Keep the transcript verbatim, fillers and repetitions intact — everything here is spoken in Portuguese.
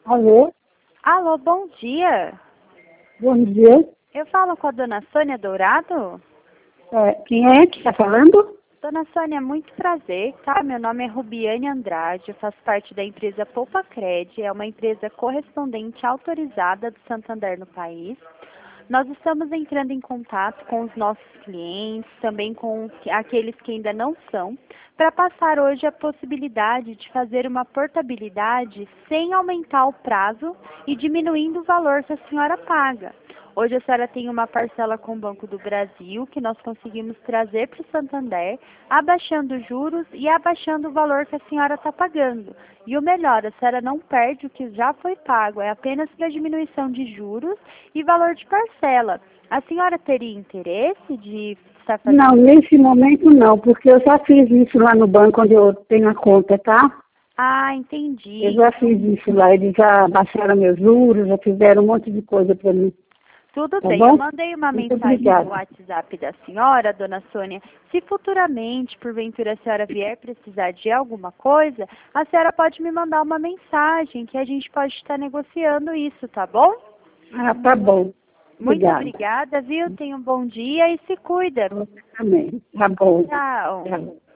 Alô? Alô, bom dia. Bom dia. Eu falo com a dona Sônia Dourado? É, quem é que está falando? Dona Sônia, muito prazer, tá? Meu nome é Rubiane Andrade, eu faço parte da empresa Poupa Cred, é uma empresa correspondente autorizada do Santander no país. Nós estamos entrando em contato com os nossos clientes, também com os que- aqueles que ainda não são, para passar hoje a possibilidade de fazer uma portabilidade sem aumentar o prazo e diminuindo o valor que a senhora paga. Hoje a senhora tem uma parcela com o Banco do Brasil que nós conseguimos trazer para o Santander, abaixando os juros e abaixando o valor que a senhora está pagando. E o melhor, a senhora não perde o que já foi pago, é apenas para diminuição de juros e valor de parcela. A senhora teria interesse de estar fazendo? Não, nesse momento não, porque eu já fiz isso lá no banco onde eu tenho a conta, tá? Ah, entendi. Eu já fiz isso lá, eles já baixaram meus juros, já fizeram um monte de coisa para mim. Tudo Tá bem, bom? eu mandei uma Muito mensagem no obrigada. WhatsApp da senhora, dona Sônia. Se futuramente, porventura, a senhora vier precisar de alguma coisa, a senhora pode me mandar uma mensagem que a gente pode estar negociando isso, tá bom? Ah, tá bom. Muito Obrigada. obrigada, viu? Tenha um bom dia e se cuida. Você também. Tá bom. Tchau. Tchau.